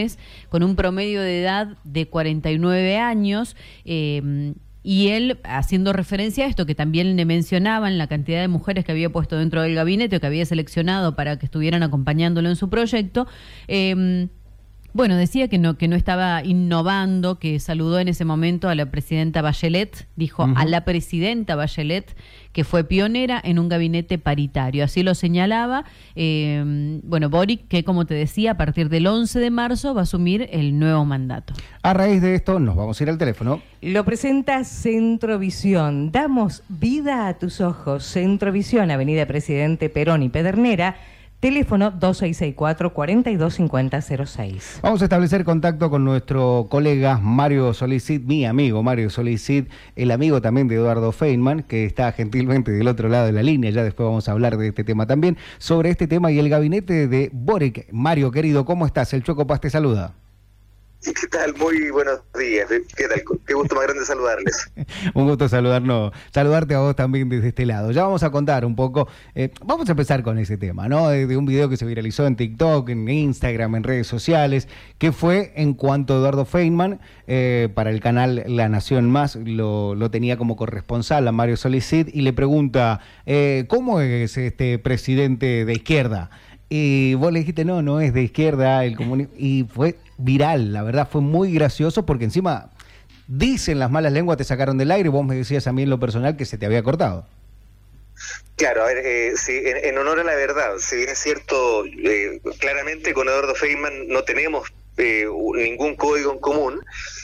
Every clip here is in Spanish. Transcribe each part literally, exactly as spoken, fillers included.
con un promedio de edad de cuarenta y nueve años, eh, y él, haciendo referencia a esto, que también le mencionaban la cantidad de mujeres que había puesto dentro del gabinete o que había seleccionado para que estuvieran acompañándolo en su proyecto, eh, bueno, decía que no, que no estaba innovando, que saludó en ese momento a la presidenta Bachelet, dijo uh-huh. a la presidenta Bachelet, que fue pionera en un gabinete paritario. Así lo señalaba, eh, bueno, Boric, que como te decía, a partir del once de marzo va a asumir el nuevo mandato. A raíz de esto, nos vamos a ir al teléfono. Lo presenta Centrovisión. Damos vida a tus ojos. Centrovisión, Avenida Presidente Perón y Pedernera. Teléfono dos seis seis cuatro, cuatro dos cinco cero cero seis. Vamos a establecer contacto con nuestro colega Mario Solicit, mi amigo Mario Solicit, el amigo también de Eduardo Feynman, que está gentilmente del otro lado de la línea. Ya después vamos a hablar de este tema también, sobre este tema y el gabinete de Boric. Mario, querido, ¿cómo estás? El Choco Paz te saluda. ¿Qué tal? Muy buenos días. ¿Qué tal? Qué gusto más grande saludarles. Un gusto saludarnos, saludarte a vos también desde este lado. Ya vamos a contar un poco, eh, vamos a empezar con ese tema, ¿no? De, de un video que se viralizó en TikTok, en Instagram, en redes sociales, que fue en cuanto a Eduardo Feynman, eh, para el canal La Nación Más, lo, lo tenía como corresponsal a Mario Solicit, y le pregunta, eh, ¿cómo es este presidente de izquierda? Y vos le dijiste, no, no es de izquierda, el comunismo, y fue viral, la verdad, fue muy gracioso, porque encima dicen las malas lenguas, te sacaron del aire, y vos me decías a mí en lo personal que se te había cortado. Claro, a ver, eh, sí, en, en honor a la verdad, si bien es cierto, eh, claramente con Eduardo Feynman no tenemos eh, ningún código en común.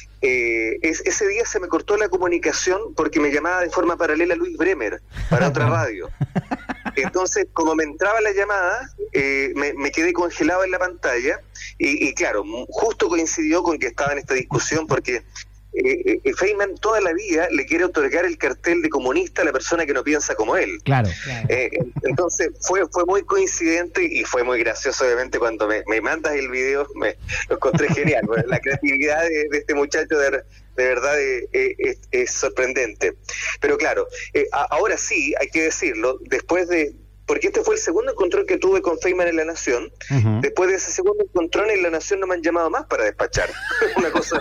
Eh, es, ese día se me cortó la comunicación porque me llamaba de forma paralela Luis Bremer para otra radio. Entonces, como me entraba la llamada, eh, me, me quedé congelado en la pantalla y, y claro, justo coincidió con que estaba en esta discusión porque eh, eh, Feynman toda la vida le quiere otorgar el cartel de comunista a la persona que no piensa como él. Claro. claro. Eh, entonces fue fue muy coincidente y fue muy gracioso, obviamente, cuando me, me mandas el video, me lo encontré genial. La creatividad de, de este muchacho de, de verdad eh, eh, es, es sorprendente. Pero claro, eh, a, ahora sí, hay que decirlo, después de... Porque este fue el segundo encontrón que tuve con Feynman en La Nación. Uh-huh. Después de ese segundo encontrón en La Nación no me han llamado más para despachar. Una cosa...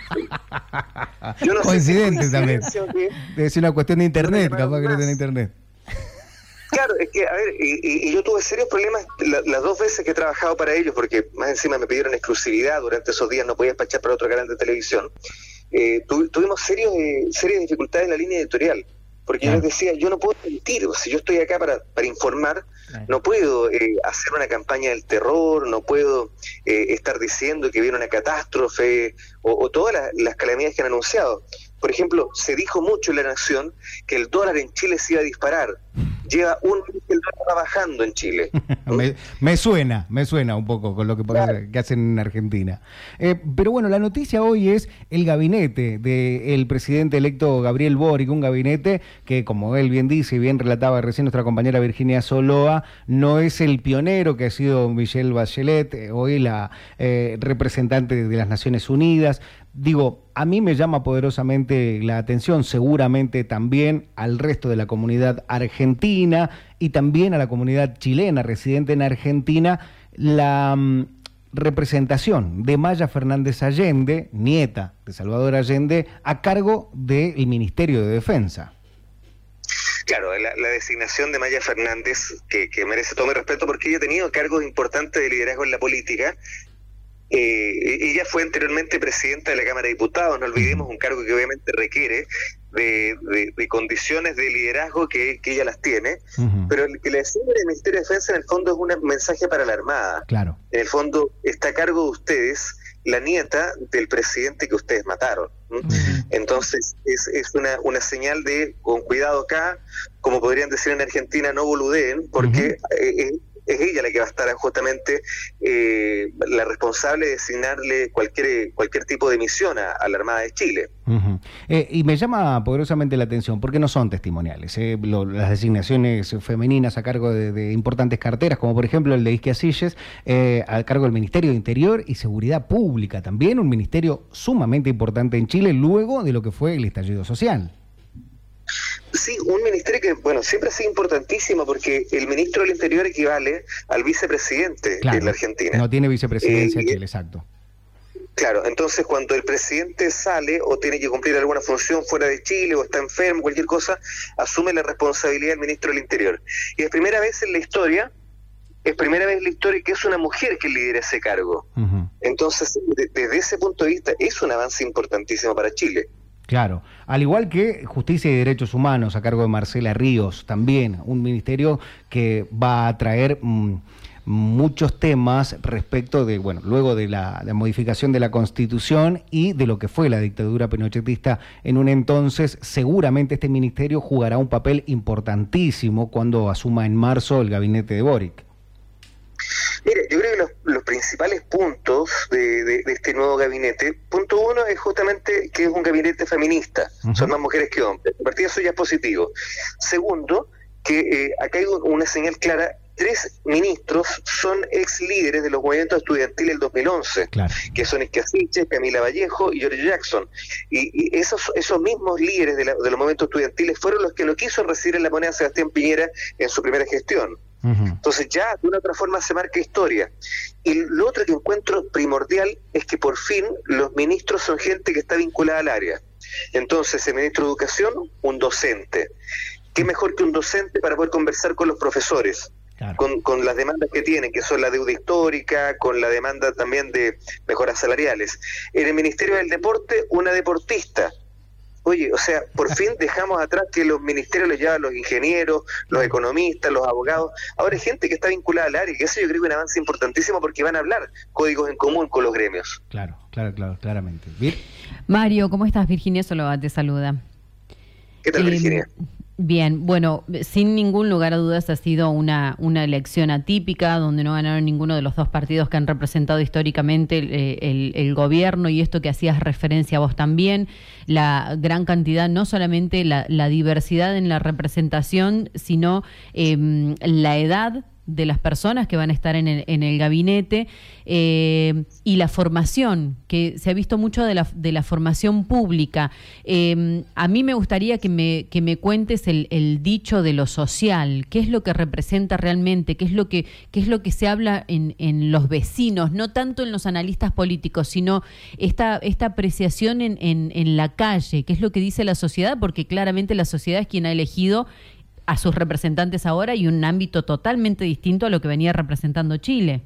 Yo no Coincidente sé si también. Que... Es una cuestión de internet, no capaz que no tiene internet. Claro, es que, a ver, y, y, y yo tuve serios problemas la, las dos veces que he trabajado para ellos, porque más encima me pidieron exclusividad, durante esos días no podía despachar para otro canal de televisión. Eh, tu, tuvimos serios, eh, serias dificultades en la línea editorial. Porque claro. yo les decía, yo no puedo mentir, si yo estoy acá para, para informar, claro. no puedo eh, hacer una campaña del terror, no puedo eh, estar diciendo que viene una catástrofe o, o todas las, las calamidades que han anunciado. Por ejemplo, se dijo mucho en La Nación que el dólar en Chile se iba a disparar. Lleva un mes el dólar está bajando en Chile. me, me suena, me suena un poco con lo que, claro. que hacen en Argentina. Eh, pero bueno, la noticia hoy es el gabinete del presidente electo Gabriel Boric, un gabinete que, como él bien dice y bien relataba recién nuestra compañera Virginia Soloa, no es el pionero que ha sido Michelle Bachelet, eh, hoy la eh, representante de las Naciones Unidas. Digo, a mí me llama poderosamente la atención, seguramente también al resto de la comunidad argentina y también a la comunidad chilena residente en Argentina, la um, representación de Maya Fernández Allende, nieta de Salvador Allende, a cargo del Ministerio de Defensa. Claro, la, la designación de Maya Fernández, que, que merece todo mi respeto porque ella ha tenido cargos importantes de liderazgo en la política. Eh, ella fue anteriormente presidenta de la Cámara de Diputados, no olvidemos, un cargo que obviamente requiere de, de, de condiciones de liderazgo que, que ella las tiene, uh-huh. pero el que le asigna el Ministerio de Defensa en el fondo es un mensaje para la Armada. Claro. En el fondo está a cargo de ustedes la nieta del presidente que ustedes mataron. Uh-huh. Entonces es, es una, una señal de con cuidado acá, como podrían decir en Argentina, no boludeen, porque uh-huh. eh, es ella la que va a estar justamente eh, la responsable de designarle cualquier cualquier tipo de misión a, a la Armada de Chile. Uh-huh. eh, y me llama poderosamente la atención, porque no son testimoniales, eh, lo, las designaciones femeninas a cargo de, de importantes carteras, como por ejemplo el de Isquia Siches, eh, a cargo del Ministerio de Interior y Seguridad Pública, también un ministerio sumamente importante en Chile, luego de lo que fue el estallido social. Sí, un ministerio que, bueno, siempre ha sido importantísimo porque el ministro del Interior equivale al vicepresidente, claro, en la Argentina. No tiene vicepresidencia eh, Chile, exacto. Claro, entonces cuando el presidente sale o tiene que cumplir alguna función fuera de Chile o está enfermo, cualquier cosa, asume la responsabilidad del ministro del Interior. Y es primera vez en la historia, es primera vez en la historia que es una mujer que lidera ese cargo. Uh-huh. Entonces, de, desde ese punto de vista, es un avance importantísimo para Chile. Claro, al igual que Justicia y Derechos Humanos a cargo de Marcela Ríos, también un ministerio que va a traer mmm, muchos temas respecto de, bueno, luego de la, la modificación de la Constitución y de lo que fue la dictadura pinochetista en un entonces. Seguramente este ministerio jugará un papel importantísimo cuando asuma en marzo el gabinete de Boric. Mira, yo creo que los, los principales puntos de, de, de este nuevo gabinete, punto uno es justamente que es un gabinete feminista, uh-huh. Son más mujeres que hombres, a partir de eso ya es positivo. Segundo, que eh, acá hay una señal clara, tres ministros son ex líderes de los movimientos estudiantiles del dos mil once, claro. Que son Esquiasiche, Camila Vallejo y Giorgio Jackson, y, y esos, esos mismos líderes de, la, de los movimientos estudiantiles fueron los que no quiso recibir en la moneda a Sebastián Piñera en su primera gestión. Entonces ya de una otra forma se marca historia. Y lo otro que encuentro primordial es que por fin los ministros son gente que está vinculada al área. Entonces el ministro de Educación, un docente. ¿Qué mejor que un docente para poder conversar con los profesores? Claro. Con, con las demandas que tienen, que son la deuda histórica, con la demanda también de mejoras salariales. En el Ministerio del Deporte, una deportista. Oye, o sea, por fin dejamos atrás que los ministerios les llevan los ingenieros, los economistas, los abogados. Ahora hay gente que está vinculada al área, y eso yo creo que es un avance importantísimo porque van a hablar códigos en común con los gremios. Claro, claro, claro, claramente. ¿Vir? Mario, ¿cómo estás? Virginia Soloa te saluda. ¿Qué tal, eh, Virginia? Bien, bueno, sin ningún lugar a dudas ha sido una, una elección atípica donde no ganaron ninguno de los dos partidos que han representado históricamente el, el, el gobierno, y esto que hacías referencia a vos también, la gran cantidad, no solamente la, la diversidad en la representación, sino eh, la edad de las personas que van a estar en el, en el gabinete eh, y la formación, que se ha visto mucho de la, de la formación pública. Eh, a mí me gustaría que me, que me cuentes el, el dicho de lo social, qué es lo que representa realmente, qué es lo que, qué es lo que se habla en, en los vecinos, no tanto en los analistas políticos, sino esta, esta apreciación en, en, en la calle, qué es lo que dice la sociedad, porque claramente la sociedad es quien ha elegido a sus representantes ahora y un ámbito totalmente distinto a lo que venía representando Chile.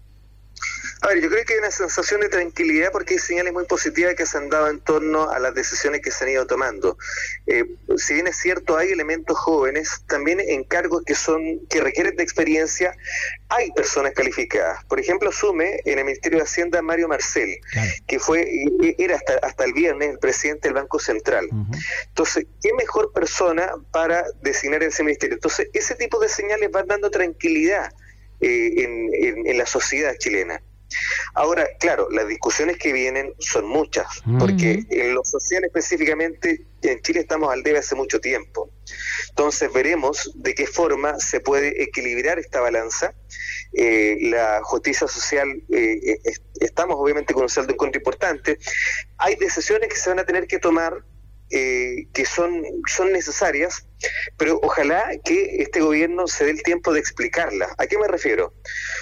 A ver, yo creo que hay una sensación de tranquilidad porque hay señales muy positivas que se han dado en torno a las decisiones que se han ido tomando. Eh, si bien es cierto, hay elementos jóvenes, también en cargos que son que requieren de experiencia, hay personas calificadas. Por ejemplo, asume en el Ministerio de Hacienda Mario Marcel, claro. Que fue era hasta, hasta el viernes el presidente del Banco Central. Uh-huh. Entonces, ¿qué mejor persona para designar ese ministerio? Entonces, ese tipo de señales van dando tranquilidad eh, en, en, en la sociedad chilena. Ahora, claro, las discusiones que vienen son muchas, porque uh-huh. en lo social específicamente en Chile estamos al debe hace mucho tiempo. Entonces veremos de qué forma se puede equilibrar esta balanza. Eh, la justicia social, eh, eh, estamos obviamente con un saldo en contra importante. Hay decisiones que se van a tener que tomar eh, que son, son necesarias, pero ojalá que este gobierno se dé el tiempo de explicarlas. ¿A qué me refiero?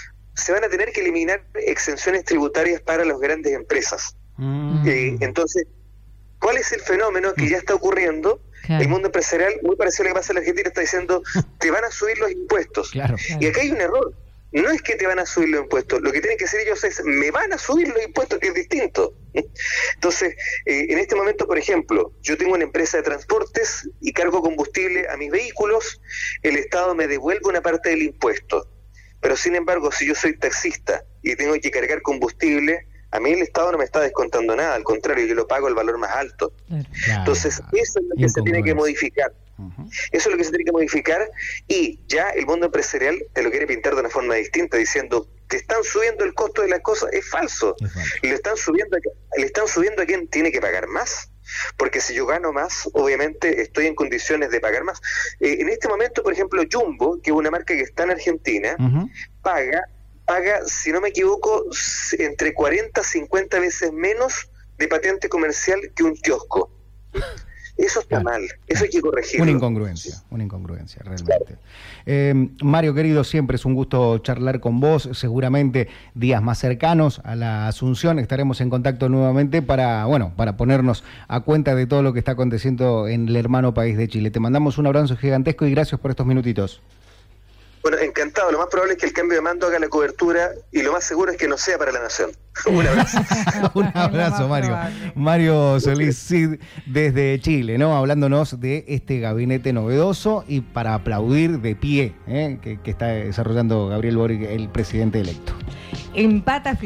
Se van a tener que eliminar exenciones tributarias para las grandes empresas. Mm. Eh, entonces, ¿cuál es el fenómeno que ya está ocurriendo? Claro. El mundo empresarial, muy parecido a lo que pasa en la Argentina, está diciendo, te van a subir los impuestos. Claro. Y acá hay un error. No es que te van a subir los impuestos, lo que tienen que hacer ellos es, me van a subir los impuestos, que es distinto. Entonces, eh, en este momento, por ejemplo, yo tengo una empresa de transportes y cargo combustible a mis vehículos, el Estado me devuelve una parte del impuesto. Pero sin embargo, si yo soy taxista y tengo que cargar combustible, a mí el Estado no me está descontando nada, al contrario, yo lo pago el valor más alto. Claro. Entonces, eso es lo que se tiene que modificar. Uh-huh. Eso es lo que se tiene que modificar, y ya el mundo empresarial te lo quiere pintar de una forma distinta, diciendo, te están subiendo el costo de las cosas. Es falso. Es falso. Y le están subiendo, le están subiendo a quien tiene que pagar más. Porque si yo gano más, obviamente estoy en condiciones de pagar más. Eh, en este momento, por ejemplo, Jumbo, que es una marca que está en Argentina, uh-huh. paga, paga, si no me equivoco, entre cuarenta a cincuenta veces menos de patente comercial que un kiosco. Eso está Claro. mal, eso hay que corregirlo. Una incongruencia, una incongruencia, realmente. Eh, Mario, querido, siempre es un gusto charlar con vos. Seguramente días más cercanos a la Asunción estaremos en contacto nuevamente para, bueno, para ponernos a cuenta de todo lo que está aconteciendo en el hermano país de Chile. Te mandamos un abrazo gigantesco y gracias por estos minutitos. Bueno, encantado. Lo más probable es que el cambio de mando haga la cobertura y lo más seguro es que no sea para la nación. Un abrazo. Un abrazo, Mario. Mario Solís Cid desde Chile, ¿no? Hablándonos de este gabinete novedoso y para aplaudir de pie, ¿eh? que, que está desarrollando Gabriel Boric, el presidente electo. Empata